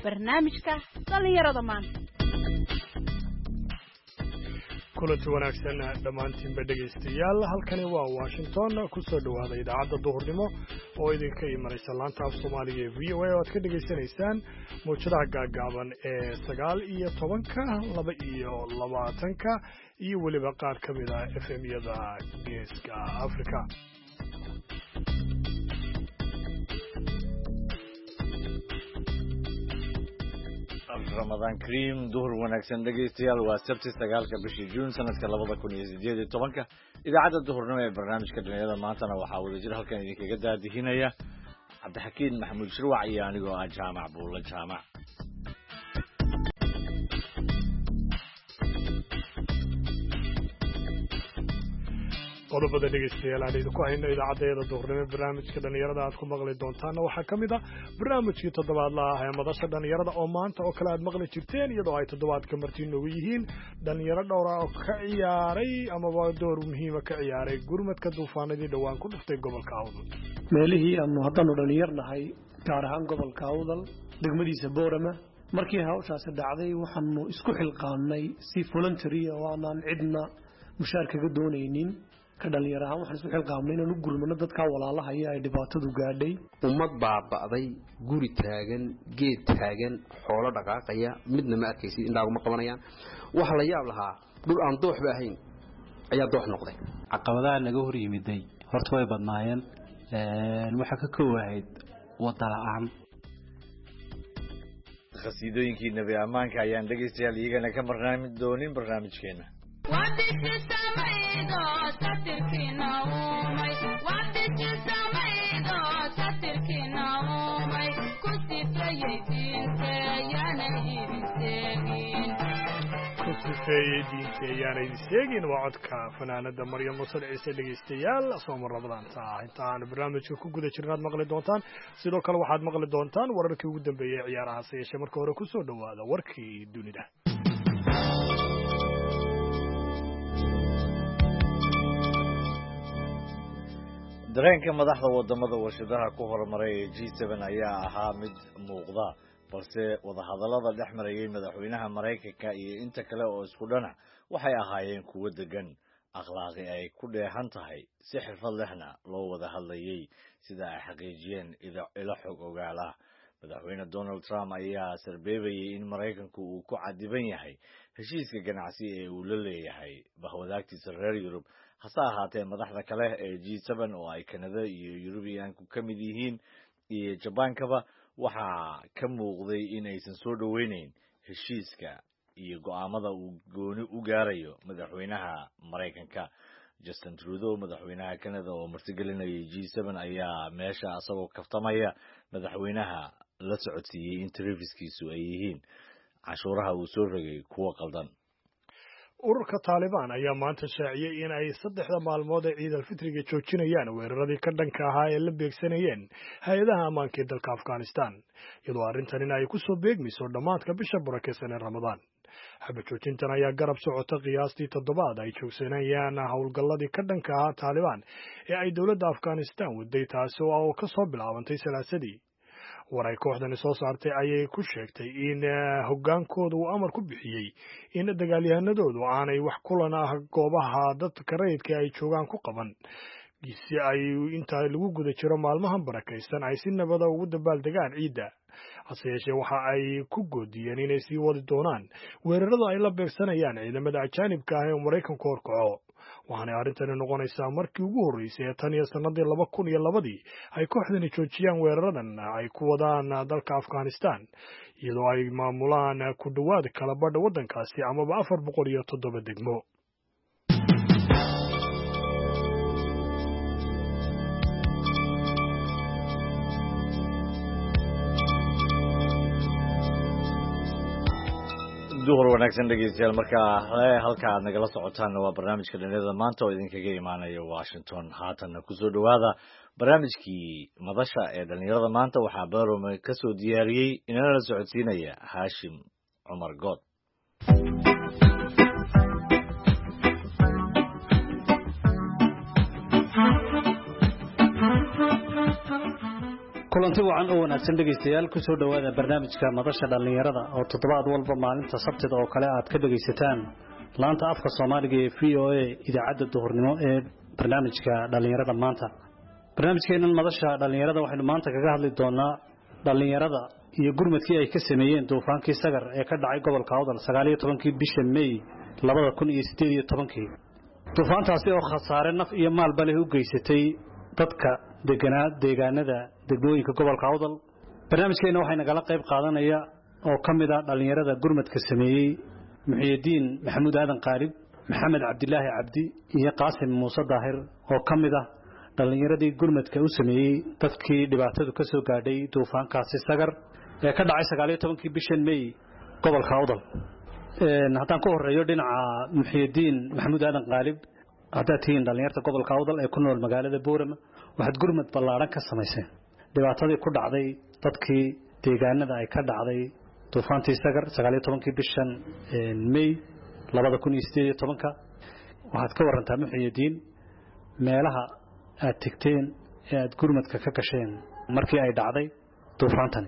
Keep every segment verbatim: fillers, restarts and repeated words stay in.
barnaamijka dhalinyarada maanta. kulanti wanaagsan dhammaantiinba dhegaystayaal halkani waa Washington ku soo dhawaada idaacadda duhurnimo oo idinka imanaysa laanta af Soomaaliga ee V O A oo aad ka dhageysanaysaan muujadaha gaagaaban ee sagaal iyo tobanka laba iyo labaatanka iyo weliba qaar ka mid ah F M-yada Geeska Afrika. رمضان كريم ظهر ونكسن دقيقتيال وسبت استقال كبشي جون سنة كلابضة كوني زيادة طبعاً إذا عدد ظهر نوع برنامج كدنيا هذا ما أنا وحاول أجرها كان يديك جدا هنا يا عبد الحكيم محمود شروع يعني جوا جامع بولا جامع qodobada dhegeystayaal aan idinku hayno idaacadda duhurnimo barnaamijka dhalinyarada aad ku maqli doontaana waxaa ka mid ah barnaamijkii toddobaadlaha ah ee madasha dhalinyarada oo maanta oo kale aad maqli jirteen iyadoo ay toddobaadka martii noogu yihiin dhalinyaro dhowra oo ka ciyaaray amaba door muhiima ka ciyaaray gurmadka duufaanadii dhowaan ku dhuftay gobolka Awdal. meelihii aanu haddanu dhalinyarnahay gaar ahaan gobolka Awdal degmadiisa Boorama markii hawshaasi dhacday waxaanu isku xilqaanay si voluntary oo aan cidna mushaar kaga doonaynin kadhalinyar ahaan waxaan isku xilqaamnay inaan u gurmano dadka walaalaha ay dhibaatadu gaadhay ummad baaba'day guri taagan geed taagan xoolo dhaqaaqaya midna ma arkaysid indhaagu ma qabanayaan waxa la yaab lahaa dhul aan doox ba ahayn ayaa doox noqday caqabadaha naga hor yimiday horta way badnaayeen een waxa ka koowayd wada la'aan qasiidooyinkii nabi amaanka ayaan dhageystayaal iyagana ka barnaamij doonin barnaamijkeena diinteeyaana idin sheegin waa codka fanaanada Maryam Muusal Ciise dhegeystayaal soo marradaan taa intaan barnaamijka ku guda jirnaad maqli doontaan sidoo kale waxaad maqli doontaan wararkii ugu dambeeyay ciyaaraha sayesha marka hore ku soo dhawaada warkii dunida. dareenka madaxda wadamada warshadaha ku horumaray ee G seven ayaa ahaa mid muuqda balse wadahadallada dhex marayay madaxweynaha Mareykanka iyo inta kale oo isku dhanac waxay ahaayeen kuwo degan akhlaaqi ay ku dheehan tahay si xirfad lehna loo wada hadlayay sida ay xaqiijiyeen ilo xog ogaala madaxweyne Donald Trump ayaa sarbeebayay in Mareykanku uu ku cadiban yahay heshiiska ganacsi ee uu la leeyahay bahwadaagtiisa reer Yurub hase ahaatee madaxda kale ee G seven oo ay Canada iyo Yurubiyaanku ka mid yihiin iyo Jabaankaba waxaa ka muuqday in aysan soo dhaweynayn heshiiska iyo go'aamada uu gooni u gaarayo madaxweynaha Mareykanka Justin Trudeau madaxweynaha Canada oo martigelinayay G seven ayaa meesha asagoo kaftamaya madaxweynaha la socodsiiyay in tarifiskiisu ay yihiin cashuuraha uu soo rogay kuwa qaldan. ururka Taliban ayaa maanta shaaciyay in ay saddexda maalmood ee Ciid al-Fitriga joojinayaan weeraradii ka dhanka ahaa ee la beegsanayeen hay'adaha ammaanka ee dalka Afghanistan iyadoo arrintan ay ku soo beegmayso dhamaadka bisha barakeysan ee Ramadaan. xabad joojintan ayaa garab socota qiyaastii toddobaad ay joogsanayaan howlgalladii ka dhanka ahaa Taliban ee ay dowladda Afghanistan waday taasi oo ka soo bilaabantay salaasadii. war ay kooxdani soo saartay ayay ku sheegtay in hogaankoodu uu amar ku bixiyey in dagaalyahanadoodu aanay wax kulan ah goobaha dadka rayidka ay joogaan ku qaban si ay inta lagu guda jiro maalmahan barakaysan ay si nabada ugu dabaaldegaan ciidda. hase yeeshee waxa ay ku goodiyeen inay sii wadi doonaan weerarada ay la beegsanayaan ciidamada ajaanibka ah ee Mareykanku horkaco. waxaana arrintani noqonaysaa markii ugu horeysay ee tan iyo sanadii laba kun iyo labadii ay kooxdani joojiyaan weeraradan ay ku wadaan dalka Afghanistan iyadoo ay maamulaan ku dhawaad kala badh waddankaasi amaba afar boqol iyo toddoba degmo. duhur wanaagsan dhegeystayaal marka halka aad nagala socotaan waa barnaamijka dhalinyarada maanta oo idinkaga imaanaya Washington haatan ku soo dhawaada barnaamijkii madasha ee dhalinyarada maanta waxaa Barome ka soo diyaariyay inana la socodsiinaya Hashim Umar God. kulanti wacan oo wanaagsan dhegeystayaal ku soo dhawaada barnaamijka madasha dhalinyarada oo toddobaad walba maalinta sabtida oo kale aad ka dhegeysataan laanta afka Soomaaliga ee V O A idaacadda duhurnimo ee barnaamijka dhalinyarada maanta barnaamijkeenan madasha dhalinyarada waxaynu maanta kaga hadli doonaa dhalinyarada iyo gurmadkii ay ka sameeyeen duufaankii Sagar ee ka dhacay gobolka Awdal sagaal iyo tobankii bisha May laba kun iyo siddeed iyo toban duufaantaasi oo khasaare naf iyo maalba leh u geysatay dadka deganaa deegaanada degmooyinka gobolka Awdal barnaamijkeena waxay nagala qayb qaadanaya oo kamid ah dhalinyarada gurmadka sameeyay Muxyidiin Maxamuud Aadan Qaalib Maxamed Cabdilaahi Cabdi iyo Qaasim Muuse Daahir oo kamid ah dhalinyaradii gurmadka u sameeyay dadkii dhibaatadu ka soo gaadhay duufaankaasi Sagar ee ka dhacay sagaal iyo tobankii bisha May gobolka Awdal een haddaan ku horeeyo dhinaca Muxyidiin Maxamuud Aadan Qaalib hadda tiin dhalinyarada gobolka Awdal ee ku nool magaalada Boorama waxaad gurmad ballaaran ka samayseen dhibaatadii ku dhacday dadkii deegaanada ay ka dhacday duufaantii Sagar sagaal iyo tobankii bisha May laba kun iyo siddeed iyo toban waxaad ka warantaa Muxyidiin meelaha aad tagteen ee aad gurmadka ka gasheen markii ay dhacday duufaantan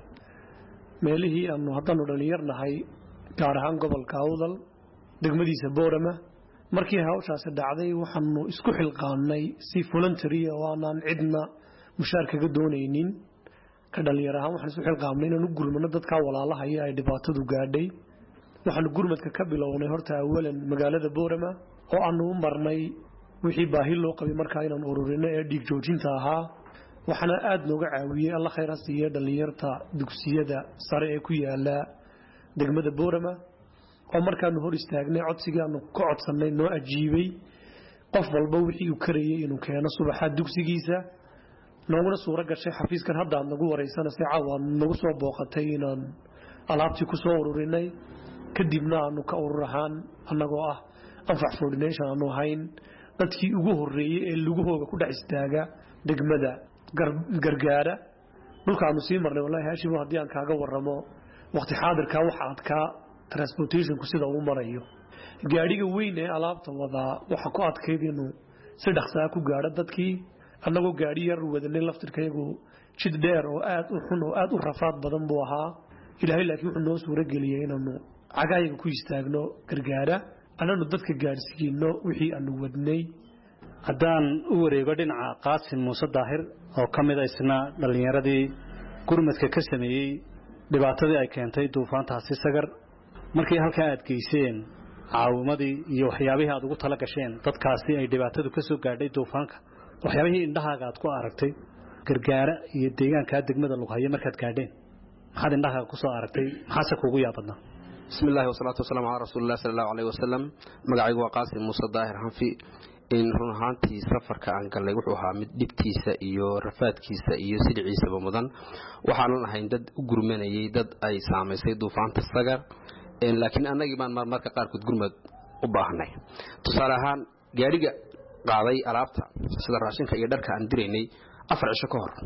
meelihii aanu haddanu dhalinyarnahay gaar ahaan gobolka Awdal degmadiisa Boorama markii hawshaas dhacday waxaanu isku xilqaanay si voluntary oo aanan cidna mushaar kaga doonaynin ka dhalinyar ahaan waxaan isku xilqaanay inaan u gurmano dadka walaalaha ay dhibaatadu gaadhay waxaanu gurmadka ka bilownay horta awalan magaalada Boorama oo aanu u marnay wixii baahi loo qabay markaa inaan ururino ee dhiig joojinta ahaa waxana aad nooga caawiyay Allah khayr ha siiyo dhalinyarta dugsiyada sare ee ku yaala degmada Boorama oo markaanu hor istaagnay codsigaanu ka codsanay noo ajiibay qof walba wixii uu karayay inuu keeno subaxa dugsigiisa nooguna suura gashay xafiiskan hadda nagu wareysana si caawan nagu soo booqatay inaan alaabtii ku soo ururinay kadibna aanu ka ururahaan anagoo ah anfac coordination aanu hayn dadkii ugu horeeyay ee lugahooga ku dhac istaaga degmada gargaara dhulkaanu sii marnay wallahi haashimo hadii aan kaaga waramo waqti xaadirka waxa aad ka transportation ku sida uu marayo gaariga weyn ee alaabta wada waxa ku adkeyd inuu si dhaqso ah ku gaaro dadkii annagoo gaari yar wadanay laftirkaygu jid dheer oo aad u xun oo aad u rafaad badan buu ahaa ilaahay laakiin wuxuu noo suura geliyay inaanu cagayga ku istaagno gargaara ananu dadka gaarsiino wixii aanu wadnay haddaan u wareego dhinaca Qaasim Muuse Daahir oo kamid ah isna dhalinyaradii gurmadka ka sameeyay dhibaatadii ay keentay duufaantaasi Sagar markii halka aad geyseen caawimadii iyo waxyaabihii aad ugu tala gasheen dadkaasi ay dhibaatadu ka soo gaadhay duufaanka waxyaabihii indhahaaga aad ku aragtay gargaara iyo deegaanka degmada lagu hayo markaad gaadheen maxaad indhahaaga ku soo aragtay maxaa kuugu yaabadna bismillaah wa salaatu wa salaam ala rasuulillah sallallahu alayhi wasallam magacaygu waa Qaasim Muuse Daahir Hanfi in run ahaantii safarka aan galay wuxuu ahaa mid dhibtiisa iyo rafaadkiisa iyo sidiciisaba mudan waxaan ahayn dad u gurmanayay dad ay saameysay duufaanta Sagar in laakiin anagii baan marmarka qaar ku gurmad u baahnay tusaale ahaan gaariga qaaday alaabta sida raashinka iyo dharka aan direynay afar cisho ka hor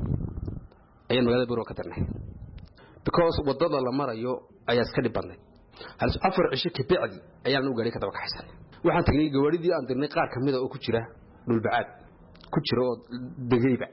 ayaan magaalada Boorama ka tagnay because wadada la marayo ayaa iska dhibadnay hal afar cisho ka bacdi ayaan u gaaray ka daba kaxaysan waxaan tagnay gawaaridii aan dirnay qaar kamid ah oo ku jira dhul bacaad ku jira oo degayba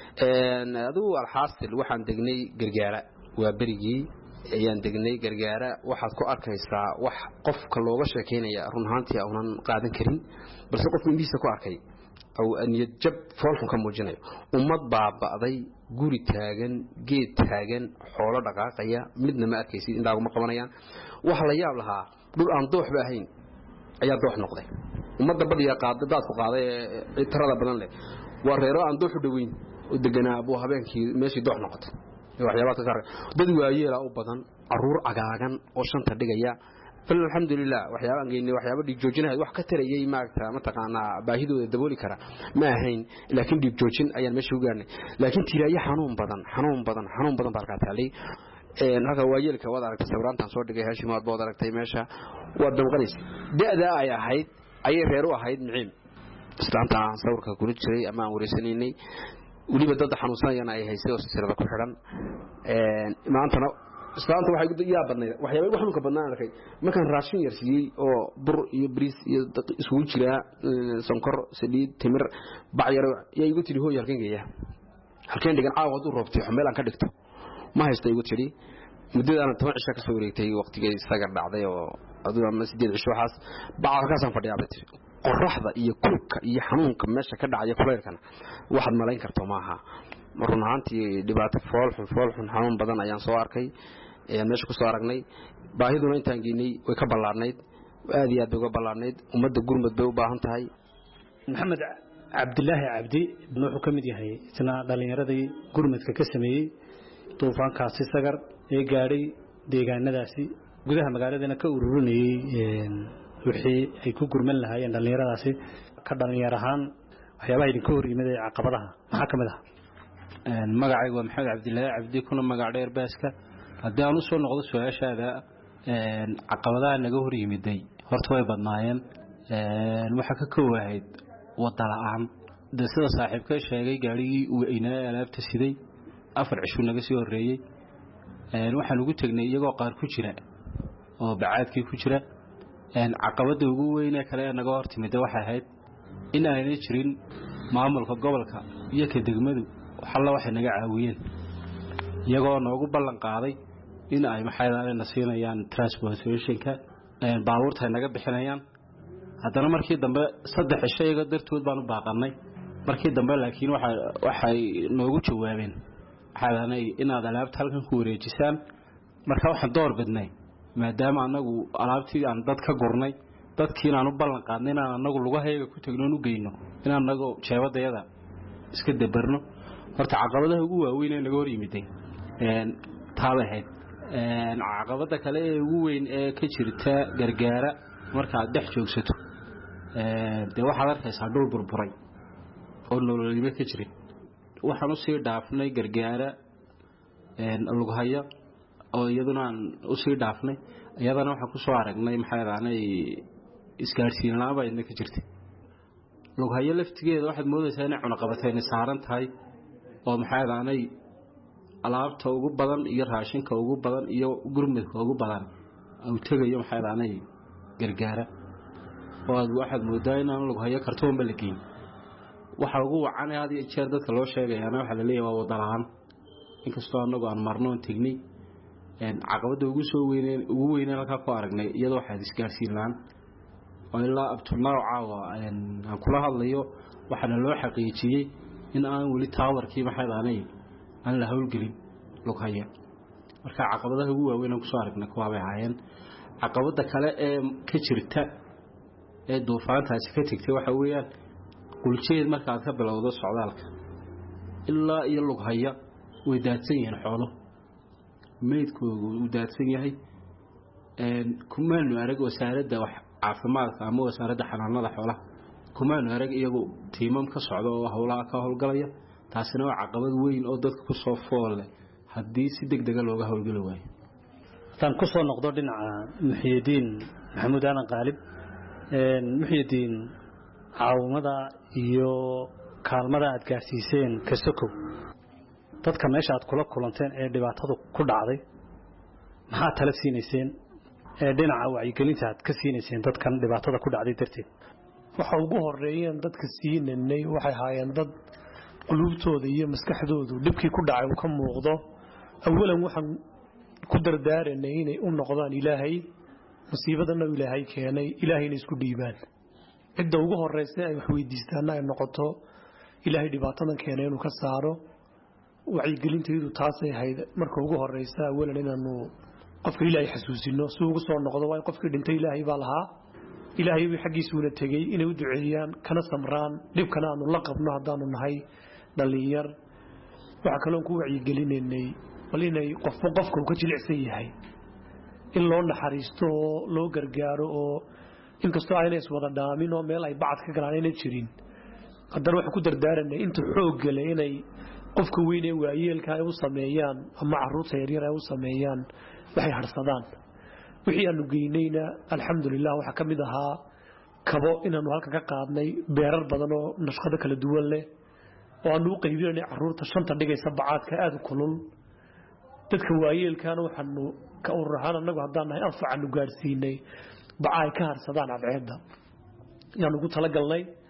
een aduu alxaasil waxaan degnay gargaara waa berigii ayaan degnay gargaara waxaad ku arkaysaa wax qofka looga sheekeynaya run ahaantii aanan qaadan karin balse qofku indhiisa ku arkay oo niyad jab foolxun ka muujinayo ummad baaba'day guri taagan geed taagan xoolo dhaqaaqaya midna ma arkaysid indhaagu ma qabanayaan wax la yaab lahaa dhul aan doox ba ahayn ayaa doox noqday ummadda badiya qaaday daad ku qaaday ee tirada badan leh waa reero aan doox u dhaweyn oo deganaa buu habeenkii meeshii doox noqotay waxyaabaha ka dad waayeela u badan aruur cagaagan oo shanta dhigaya fal alxamdulillah waxyaabo aan geynay waxyaabo dhiig joojinahay wax ka tarayay maagta ma taqaana baahidooda dabooli kara ma ahayn laakiin dhiig joojin ayaan meesha u gaarnay laakiin tiraayo xanuun badan xanuun badan xanuun badan baa ka taalay een halka waayeelka wada aragtay sawiraantan soo dhigay Haashimood bood aragtay meesha waa damqanaysa da'da ay ahayd ayay reer u ahayd miciin islaanta sawirka ku jiray ama aan wareysanaynay waliba dad xanuunsanayna ay haysay oo silsilada ku xiran een maantana islaanta waxay u yaabadnay waxyaabo wax ka badnaan arkay markaan raashin yar siiyay oo bur iyo bariis iyo isugu jira sonkor saliid timir bac yar ay igu tiri hooyo halkan geeya halkeen dhigan caawad u roobtay xumeel aan ka dhigto ma haysto igu tiri muddada toban cisho ka soo wareegtay waqtigii sagar dhacday oo aduu ama sideed cisho waxaas baa ka san fadhiyaa batay qorraxda iyo kulka iyo xanuunka meesha ka dhacaya kuleelkana waxaad malayn karto maaha marun ahaantii dhibaato fool xun fool xun xanuun badan ayaan soo arkay ee meesha ku soo aragnay baahiduna intaan geynay way ka ballaarnayd aad iyo aad uga ballaarnayd ummadda gurmad bay u baahan tahay maxamed cabdilaahi cabdi wuxuu ka mid yahay isna dhalinyaradii gurmadka ka sameeyay duufaankaasi sagar ee gaadhay deegaanadaasi gudaha magaaladana ka ururinayay wixii ay ku gurman lahaayeen dhalinyaradaasi ka dhalinyar ahaan waxyaabaha idinka hor yimid ee caqabadaha maxaa ka mid ah magacaygu waa maxamed cabdilaahi cabdi kuna magac dheer baaska haddii aan u soo noqdo su-aashaada caqabadaha naga hor yimiday horta way badnaayeen waxaa ka koowahayd wada la'aan dee sida saaxiibka sheegay gaarigii uu aynaa alaabta siday afar cishuu naga sii horreeyey waxaan ugu tegnay iyagoo qaar ku jira oo bacaadkii ku jira caqabadda ugu weynee kale ee naga hor timida waxay ahayd in aanay jirin maamulka gobolka iyo ka degmadu xalla waxay naga caawiyeen iyagoo noogu ballan qaaday in ay maxaydaana siinayaan transportationka baabuurta ay naga bixinayaan haddana markii dambe saddex cisho iyaga dartood baan u baaqannay markii dambe laakiin waxay noogu jawaabeen maxaydaanay inaad alaabta halkan ku wareejisaan marka waxaan door bidnay maadaama annagu alaabtii aan dad ka gurnay dadkii inaan u ballan qaadnay inaan annagu lugahayaga ku tegnoon u geyno inaan annagu jeebadayada iska dabarno horta caqabadaha ugu waaweyn ee naga hor yimiday taabay ahayd caqabada kale ee ugu weyn ee ka jirta gargaara markaad dhex joogsato dee waxaad arkaysaa dhul burburay oo nololnimo ka jirin waxaan usii dhaafnay gargaara lughaya oo iyaduna aan usii dhaafnay iyadana waxaan kusoo aragnay maxaydaanay isgaadhsiin la-aan baa idna ka jirtay lughayo laftigeeda waxaad moodaysaa inay cunaqabatayna saaran tahay oo maxaydaanay alaabta ugu badan iyo raashinka ugu badan iyo gurmadka ugu badan uu tegayo maxaydaanay gargaara oo waxaad moodaa inaan lughayo kartoonba la geyn waxa ugu wacan had iyo jeer dadka loo sheegayaana waxaa la leeyahay waa wada la-aan inkastoo annagu aan marnoon tegnay caqabadda ugu soo weyneen ugu weyneen halkaa ku aragnay iyadoo waxaad isgaarsiin la-aan oo ilaa abtunaaw caawa aan kula hadlayo waxaana loo xaqiijiyey in aan weli taawarkii maxaydaanay aan la howlgelin lughaya marka caqabadaha ugu waaweyn aan kusoo aragnay kuwaabay ahaayeen caqabada kale ee ka jirta ee duufaantaasi ka tegtay waxa weeyaan quljeed markaad ka bilowdo socdaalka ilaa iyo lughaya way daadsan yihiin xoolo meydkoodu uu daadsan yahay kumaanu arag wasaaradda wax caafimaadka ama wasaaradda xanaanada xoolaha kumaanu arag iyagu tiimam ka socda oo howlaha ka howlgalaya taasina waa caqabad weyn oo dadka ku soo fool haddii si degdega looga howlgali waayo tan ku soo noqdo dhinaca Muxyidiin Maxamuud Aadan Qaalib een Muxyidiin caawimada iyo kaalmada aad gaarsiiseen ka sokow dadka meesha aad kula kulanteen ee dhibaatadu ku dhacday maxaa tala siinayseen ee dhinaca wacyigelinta aad ka siinayseen dadkan dhibaatada ku dhacday darteed waxa ugu horeeyeen dadka siinanay waxay haayeen dad qulubtooda iyo maskaxdoodu dhibkii ku dhacay ka muuqdo awalan waxaan ku dardaaranay inay u noqdaan ilaahay musiibadana ilaahay keenay ilaahayna isku dhiibaan cidda ugu horeysa ay wax weydiistaan ay noqoto ilaahay dhibaatadan keenay inuu ka saaro wacyigelinteedu taasay ahayd marka ugu horeysa awalan inaanu qofka ilaahay xasuusino si ugu soo noqdo waa qofkii dhintay ilaahay baa lahaa ilaahay wixii xaqiisuuna tagay inay u duceeyaan kana samraan dhibkana aanu la qabno hadaanu nahay dhalinyar waxa kale oo ku wacyigelinay bal inay qofba qofka ka jilicsan yahay in loo naxariisto loo gargaaro oo inkastoo aynay iswada dhaamin oo meel ay bacad ka galaan inay jirin haddana waxa ku dardaaranay inta xoog gale inay qofka weyn ee waayeelka ay u sameeyaan ama caruurta yaryar ay u sameeyaan waxay harsadaan wixii aanu geynayna alxamdulilah waxa ka mid ahaa kabo inaanu halka ka qaadnay beerar badan oo nashqado kala duwan leh oo aanu u qaybinay caruurta shanta dhigaysa bacaadka aad u kulul dadka waayeelkaana waxaanu ka ururahaan annagu haddaan nahay anfacaanu gaadhsiinay baca ay ka harsadaan cadceedda yaanu ugu talagalnay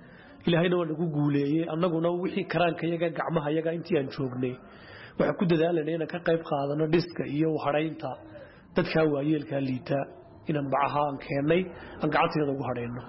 ilaahayna waa nagu guuleeyey annaguna wixii karaankayaga gacmahayaga intii aan joognay waxaan ku dadaalanay inaan ka qayb qaadano dhiska iyo hadhaynta dadka waayeelka liita inaan bacaha aan keenay aan gacanteeda ugu hadhayno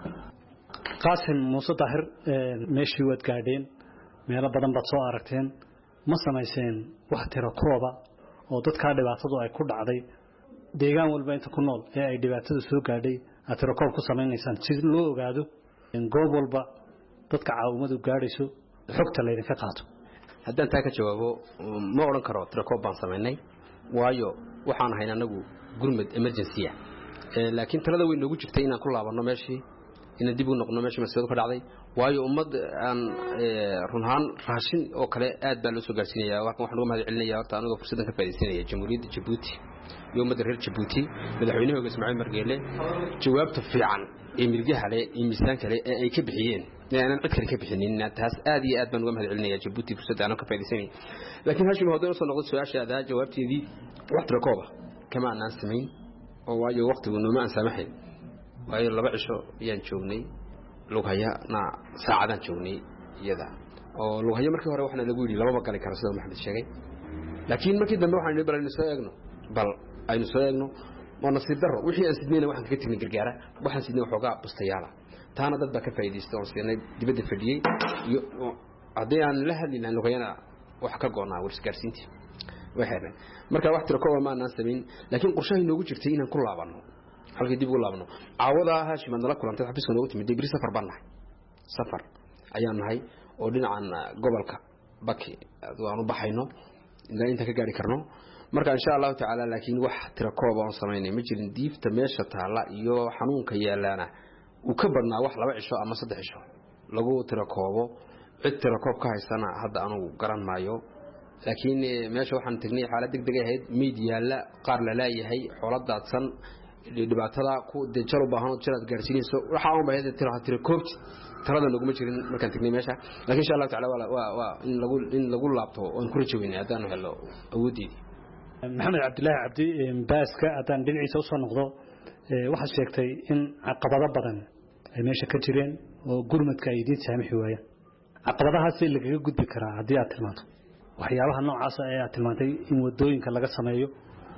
qaasim muuse daahir meeshii waad gaadheen meelo badan baad soo aragteen ma samayseen wax tiro kooba oo dadka dhibaatadu ay ku dhacday deegaan walba inta ku nool ee ay dhibaatadu soo gaadhay aad tiro koob ku samaynaysaan si loo ogaado in goob walba dadka caawimadu gaadhayso xogta la idinka qaato haddaan taa ka jawaabo ma odhan karo tiro koob baan samaynay waayo waxaan ahayn anagu gurmad emergency ah laakiin talada way noogu jirtay inaan ku laabano meeshii in dib u noqono meeshii masiibadu ka dhacday waayo ummad aan runhaan raashin oo kale aad baa loo soo gaarsiinayaa waxaan uga mahad celinayaa horta aniga fursadan ka faa'iideysanaya jamhuuriyadda Djibouti iyo ummadda reer Djibouti madaxweynaha Ismaaciil Margeele jawaabta fiican ee milgaha leh ee miisaanka leh ee ay ka bixiyeen inaan cid kale ka bixinin taas aad iyo aad baan uga mahad celinayaa Djibouti fursadan ka faa'iideysanay laakiin hashim haddii soo noqdo su'aashaada jawaabteedii wax tiro kooba kama aan samayn oo waayo waqtigu nooma aan samaxay waayo laba cisho ayaan joognay lugaya na saacadan joognay iyada oo lugaya markii hore waxna lagu yiri laba gali kara sida Maxamed sheegay laakiin markii dambe waxaan bal aynu soo eegno bal aynu soo eegno oo nasiib daro wixii aan sidnayna waxaan kaga tagnay gargaara waxaan sidnay waxoogaa bustayaala taana dad ba ka faa'iideysto oo siinay dibadda fadhiyay iyo hadii aan la hadlina lugayana wax ka go'naa warsgaarsiintii waxaan marka wax tiro kooba ma aan sameyn laakiin qorshaha inoogu jirtay inaan ku laabano halka dib u laabno caawada hashim aan la kulantay xafiiska noogu timid digri safar banahay safar ayaan nahay oo dhinacan gobolka Baki waanu baxayno ilaa inta ka gaari karno marka insha Allah taala laakiin wax tiro koob aan sameynay ma jirin diifta meesha taala iyo xanuunka yeelana uu ka badnaa wax laba cisho ama saddex cisho lagu tiro koobo cid tiro koob ka haysana hadda aanu garan maayo laakiin meesha waxaan tagnay xaalad degdeg ahayd media la qaar la laayahay xooladaadsan dhibaatada ku dejaro baahan oo jiraad gaarsiinayso waxa aan baahida tiro tiro koobti talada naguma jirin markaan tagnay meesha laakiin insha Allah taala waa waa in lagu in lagu laabto oo aan ku rajaynaa hadaan helo awoodii maxamed cabdilaahi cabdi baaska hadaan dhinaciisa soo noqdo waxa sheegtay in caqabado badan ay meesha ka jireen oo gurmadka ay idin saamixi waayeen caqabadahaas ee laga gudbi karaa hadii aad tilmaanto waxyaabaha noocaas ah ee aad tilmaantay in wadooyinka laga sameeyo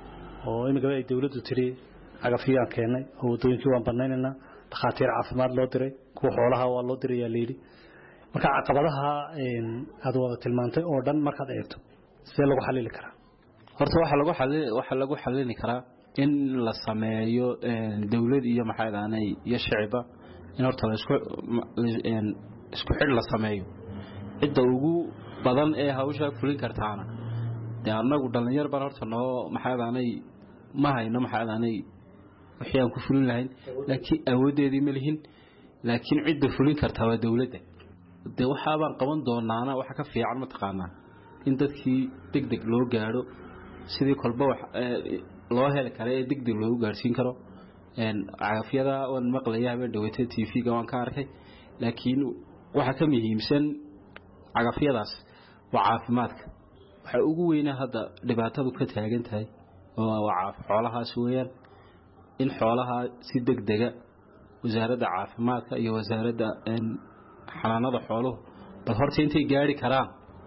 oo in gabadha dawladdu tiri agafiyaan keenay oo wadooyinkii waan banaynayna dhaqaatiir caafimaad loo diray kuwa xoolaha waa loo diray leeyli marka caqabadaha een aad wada tilmaantay oo dhan markaad eegto sidee lagu xalili karaa horta waxa lagu xalin waxa lagu xalin karaa in la sameeyo dawlad iyo maxaydaanay iyo shacaba in horta la isku een isku xid la sameeyo cidda ugu badan ee hawsha fulin kartaana de anagu dhalinyar baan horta noo maxaydaanay ma hayno maxaydaanay wixii aan ku fulin lahayn laakiin awoodeedii ma lihin laakiin cidda fulin kartaa waa dawladda de waxa baan qaban doonaana waxa ka fiican ma taqaanaa in dadkii degdeg loo gaaro sidii kolba wax loo heli karo ee degdeg loo gaarsiin karo een caafiyada oo maqlayaa habeen dhaweyta T V-ga waan ka arkay laakiin waxa ka muhiimsan caafiyadaas waa caafimaadka waxa ugu weyn hadda dhibaatadu ka taagan tahay oo waa xoolahaas weeyaan in xoolaha si degdeg ah wasaaradda caafimaadka iyo wasaaradda xanaanada xooluhu bal horta intay gaari karaan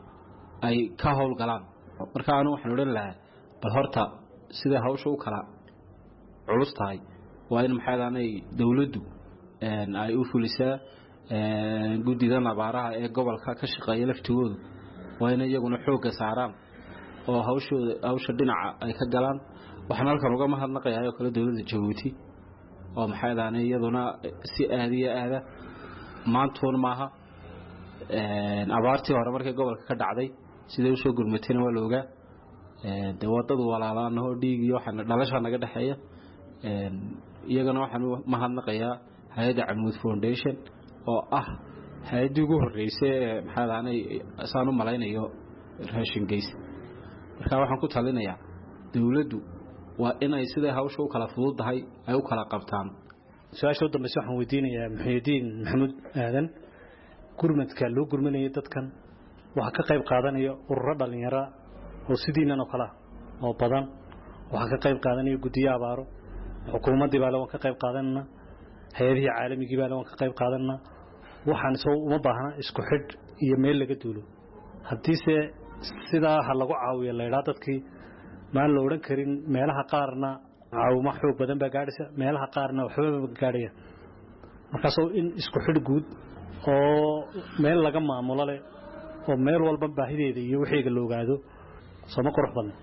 ay ka howl galaan marka aanu waxaan oran lahaa bal horta sida hawsha u kala culus tahay waa in maxaydaanay dawladdu een ay u fulisaa een guddiga nabaaraha ee gobolka ka shaqeeya laftigoodu waa in iyaguna xoog saaraan oo hawshooda hawsha dhinaca ay ka galaan waxaan halkan uga mahadnaqayaa oo kala dawladda Djibouti oo maxaydaanay iyaduna si aadiya aada maantoon maaha een abaartii hore markay gobolka ka dhacday sidee u soo gurmateen waa looga ee dawadadu walaalaan oo dhiig iyo waxaan dhalasha naga dhaxeeya een iyagana waxaan mahadnaqayaa hay'adda Amoud Foundation oo ah hay'adii ugu horeysay maxaydaanay asaan u malaynayo raashin geys marka waxaan ku talinayaa dawladdu waa in ay sida hawsha u kala fududahay ay u kala qabtaan su'aasha dambaysa waxaan weydiinayaa Muxyidiin Maxamuud Aadan gurmadka loo gurmanayo dadkan waxa ka qayb qaadanaya ururo dhalinyaro oo sidiinan oo kala oo badan waxa ka qayb qaadanaya guddiyo abaaro xukuumadda baa ka qayb qaadanna hay'adaha caalamiga baa ka qayb qaadanna waxaan soo uma baahna isku xidh iyo meel laga duulo haddiise sidaa ha lagu caawiyo laydhaa dadkii maan la odhan karin meelaha qaarna caawimo xoog badan baa gaadhaysa meelaha qaarna waxba gaadhaya markaasoo in isku xidh guud oo meel laga maamulo leh oo meel walba baahideeda iyo wixiiga la ogaado sooma qurux badan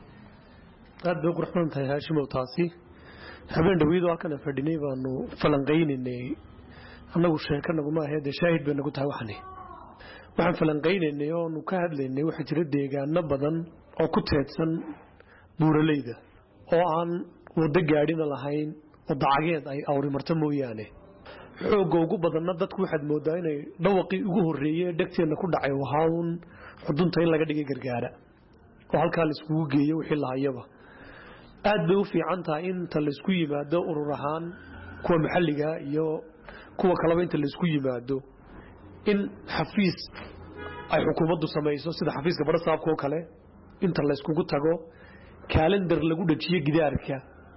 aad bay qurux badan tahay haashimow taasi habeen dhaweyd halkan fadhinay baanu falanqaynaynay annagu sheekanaguma ahayd shaahid bay nagu tahay waxani waxaan falanqaynaynay oonu ka hadlaynay waxaa jira deegaano badan oo ku teedsan buuraleyda oo aan waddo gaadhina lahayn oo dacageed ay awrimarto mooyaane xoogga ugu badanna dadku waxaad moodaa inay dhawaqii ugu horreeyey dhegteenna ku dhacay wahaawun xudunta in laga dhigay gargaara oo halkaa la iskugu geeyo wixii lahayaba aad bay u fiican tahay inta la isku yimaado urur ahaan kuwa maxalliga iyo kuwa kaleba inta la isku yimaado in xafiis ay xukuumaddu samayso sida xafiiska barasaabka oo kale inta la iskugu tago calendar lagu dhajiyo gidaarka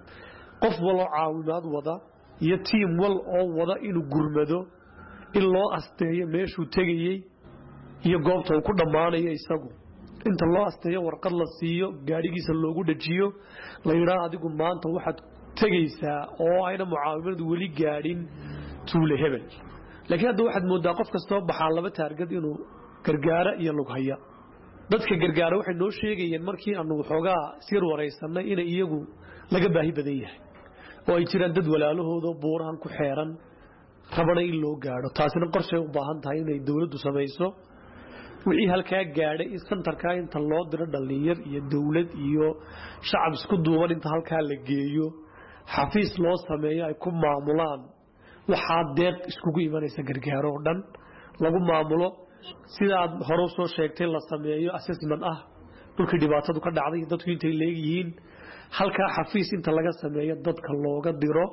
qof waloo caawimaad wada iyo tiim wal oo wada inuu gurmado in loo asteeyo meeshuu tegayey iyo goobta uu ku dhammaanayo isagu inta loo asteeyo warqad la siiyo gaadhigiisa loogu dhajiyo la yidhaa adigu maanta waxaad tegaysaa oo ayna mucaawimadu weli gaadhin tuule hebel laakiin hadda waxaad moodaa qof kastoo baxaa laba taargad inuu gargaara iyo lughaya dadka gargaara waxay noo sheegayeen markii aanu waxoogaa sir waraysanay inay iyagu laga baahi badan yahay oo ay jiraan dad walaalahooda buurahan ku xeeran rabana in loo gaadho taasina qorshay u baahan tahay inay dawladdu samayso wixii halkaa gaadhay in santarkaa inta loo diro dhallinyar iyo dawlad iyo shacab isku duuban inta halkaa la geeyo xafiis loo sameeyo ay ku maamulaan waxaa deeq iskugu imanaysa gargaaro oo dhan lagu maamulo sida aad hore u soo sheegtay la sameeyo assessment ah dhulkii dhibaatadu ka dhacday dadku intay leeyihiin halkaa xafiis inta laga sameeyo dadka looga diro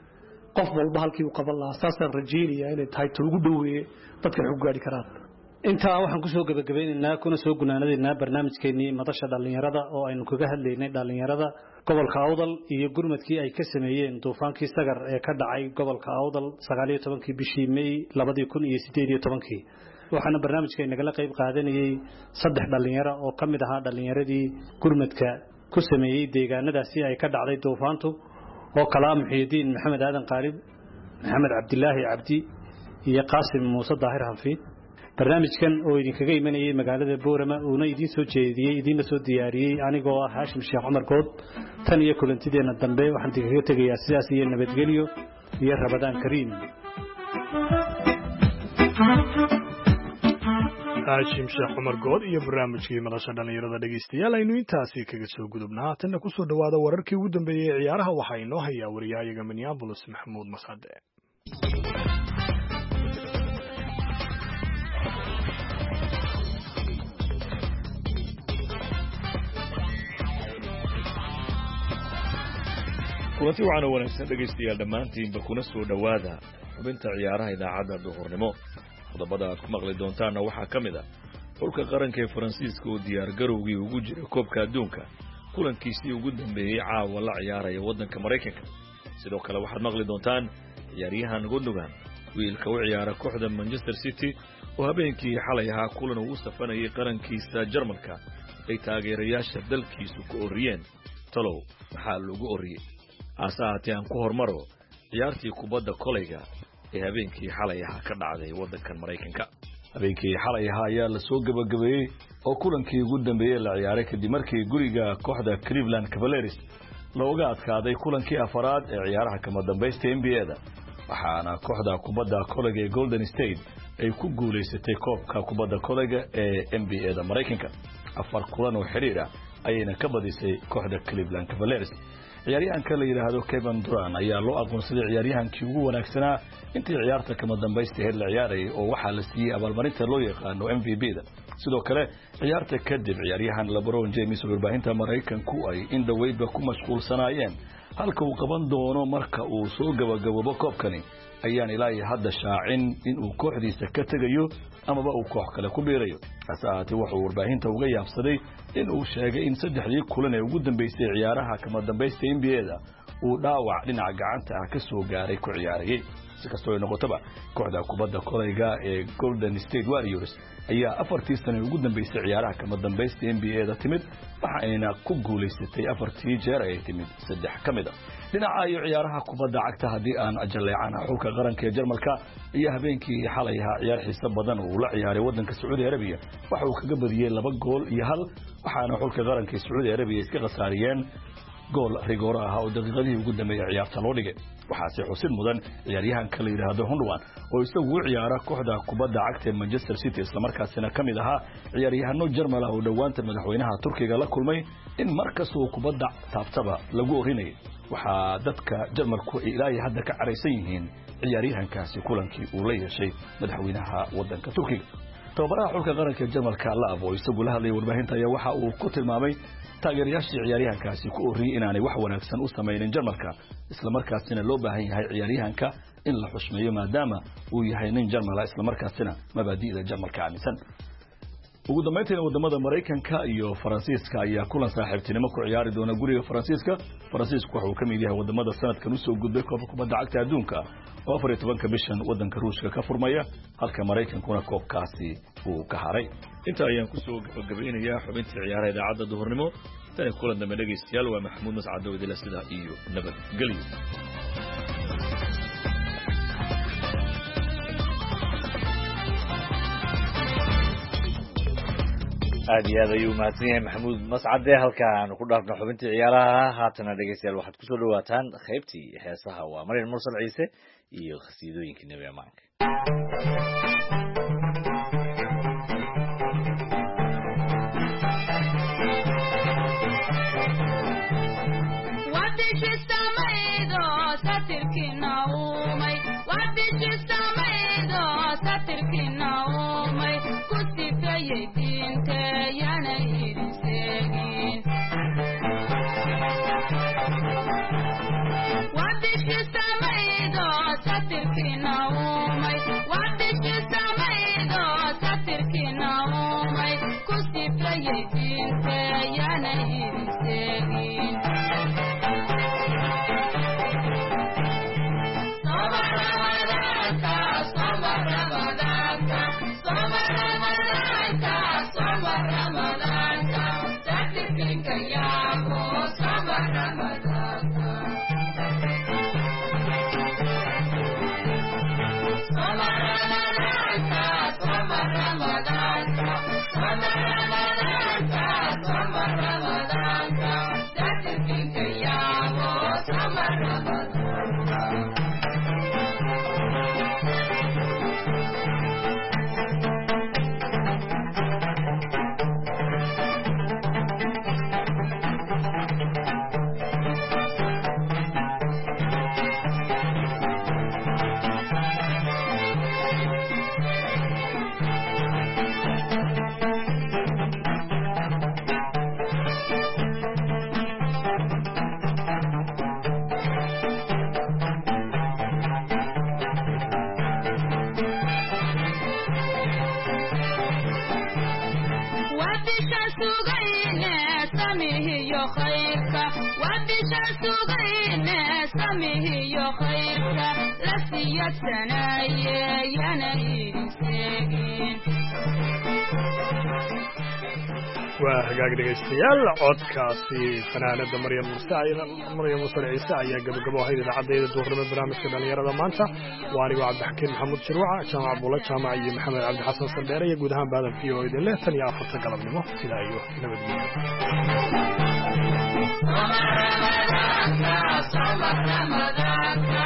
qof walba halkii uu qaban lahaa saasaan rajaynayaa inay tahay ta ugu dhoweeye dadka ay ku gaadhi karaan intaa waxaan ku soo gabagabeynaynaa kuna soo gunaanadaynaa barnaamijkeennii madasha dhallinyarada oo aynu kaga hadlaynay dhallinyarada gobolka awdal iyo gurmadkii ay ka sameeyeen duufaankii sagar ee ka dhacay gobolka awdal sagaaliyo tobankii bishii may labadii kun iyo sideed iyo tobankii waxaana barnaamijka nagala qayb qaadanayay saddex dhallinyaro oo ka mid ahaa dhallinyaradii gurmadka ku sameeyey deegaanadaasi ay ka dhacday duufaantu oo kala muxiidiin maxamed aadan qaalib maxamed cabdilaahi cabdi iyo qaasim muuse daahir hanfiid barnaamijkan oo idinkaga imanayay magaalada boorama uuna idiin soo jeediyey idiinla soo diyaariyey anigoo ah haashim sheekh cumar good tan iyo kulantideena dambe waxaan idinkaga tegayaa sidaas iyo nabadgelyo iyo rabadaan kariim haashim sheekh cumar good iyo barnaamijkii madasha dhallinyarada dhegaystayaal aynu intaasi kaga soo gudubnaa haatanna ku soo dhowaada wararkii ugu dambeeyey ee ciyaaraha waxaa inoo hayaa wariyahayaga minneabolis maxamuud masade kulanti waxaana wanaagsan dhegaystayaal dhammaantiinba kuna soo dhowaada xubinta ciyaaraha idaacadda duhurnimo qodobada aad ku maqli doontaanna waxaa ka mid ah xulka qaranka ee faransiiska oo diyaargarowgii ugu jira koobka adduunka kulankiisii ugu dambeeyey caawa la ciyaaraya waddanka maraykanka sidoo kale waxaad maqli doontaan ciyaaryahan gundogan wiilka u ciyaara kooxda manchester city oo habeenkii xalay ahaa kulan uu u safanayay qarankiisa jarmalka ay taageerayaasha dalkiisu ku oriyeen talow maxaa loogu oriyey hase ahaatee aan ku hormaro ciyaartii kubadda kolayga ee habeenkii xalay ahaa ka dhacday waddankan maraykanka habeenkii xalay ahaa ayaa la soo gabagabeeyey oo kulankii ugu dambeeyey la ciyaaray kadib markii guriga kooxda Cleveland Cavaliers looga adkaaday kulankii afaraad ee ciyaaraha kama dambaysta N B A-da waxaana kooxda kubadda kolayga ee Golden State ay ku guuleysatay koobka kubadda kolayga ee N B A-da maraykanka afar kulan oo xiriir ah ayayna ka badisay kooxda Cleveland Cavaliers ciyaaryahanka la yiraahdo Kevin Durant ayaa loo aqoonsaday ciyaaryahankii ugu wanaagsanaa intii ciyaarta kama dambaysta heer la ciyaarayay oo waxaa la siiyey abaalmarinta loo yaqaano M V P-da sidoo kale ciyaarta kadib ciyaaryahan LeBron James oo warbaahinta Maraykanku ay in dhaweydba ku mashquulsanaayeen halka uu qaban doono marka uu soo gabagaboobo koobkani ayaan ilaahay hadda shaacin in uu kooxdiisa ka tagayo amaba uu koox kale ku biirayo asaati wuxuu warbaahinta uga yaabsaday in uu sheegay in saddexdii kulan ee ugu dambeysay ciyaaraha kama dambaysta N B A-da uu dhaawac dhinaca gacanta ah ka soo gaaray ku ciyaarayay si kastoo ay noqotaba kooxda kubadda kolayga ee Golden State Warriors ayaa afartii sano ugu dambeysay ciyaaraha kama dambaysta N B A da timid waxa ayna ku guuleysatay afartii jeer ay timid saddex kamid ah dhinaca iyo ciyaaraha kubadda cagta hadii aan ajaleecana xulka qaranka ee Jarmalka iyo habeenkii xalay ahaa ciyaar xiiso badan oo la ciyaaray wadanka Saudi Arabia waxa uu kaga badiyay laba gool iyo hal waxaana xulka qaranka ee Saudi Arabia iska qasaariyeen gool rigoor ah oo daqiiqadii ugu dambeeyay ciyaarta loo dhigay waxaase xusid mudan ciyaaryahan kale yiraahdo Gundogan oo isagu u ciyaara kooxda kubadda cagta ee Manchester City isla markaasina kamid ahaa ciyaaryahano Jarmal ah oo dhawaanta madaxweynaha Turkiga la kulmay in markas uu kubadda taabtaba lagu orinay waxa dadka Jarmalku ilaahay hadda ka careysan yihiin ciyaaryahankaasi kulankii uu la yeeshay madaxweynaha wadanka Turkiga tababaraha xulka qaranka ee Jarmalka la abo isagu la hadlay warbaahinta ayaa waxa uu ku tilmaamay taageerayaashii ciyaaryahankaasi ku oriyay inaanay wax wanaagsan u sameeyeen Jarmalka isla markaasina loo baahan yahay ciyaaryahanka in la xushmeeyo maadaama uu yahay nin Jarmal isla markaasina mabaadi'da Jarmalka aaminsan ugu dambeyntii wadamada Mareykanka iyo Faransiiska ayaa kulan saaxiibtinimo ku ciyaari doona guriga Faransiiska Faransiisku waxa uu ka mid yahay wadamada sanadkan u soo gudbay koobka kubadda cagta adduunka oo afar iyo tobanka bishan wadanka Ruushka ka furmaya halka Mareykankuna koobkaasi uu ka haray inta ayaan ku soo gabagabeynayaa xubintii ciyaaraha idaacadda duhurnimo tan kulan dambe dhageystayaal waa Maxamuud Mascad oo idila sida iyo nabadgelyo aad iyo aad ayuu mahadsan yahay Maxamuud Mascade halkaan ku dhaafno xubintii ciyaaraha haatana dhageystayaal waxaad ku soo dhawaataan qaybtii heesaha waa Marin Mursal Ciise iyo qasiidooyinka Nabi Amaanka waa hagaag dhegeystayaal codkaasi fanaanada Maryam Mursal Maryam Mursal Ciise ayaa gabagabo ahayd idaacadda duhurnimo barnaamijka dhalinyarada maanta waa anigu Cabdixakiin Maxamuud Shirwaca Jaamac Buula Jaamac iyo Maxamed Cabdi Xasan Saldheere iyo guud ahaan badan V O A leh tan iyo afarta galabnimo sidaa iyo nabadgelyo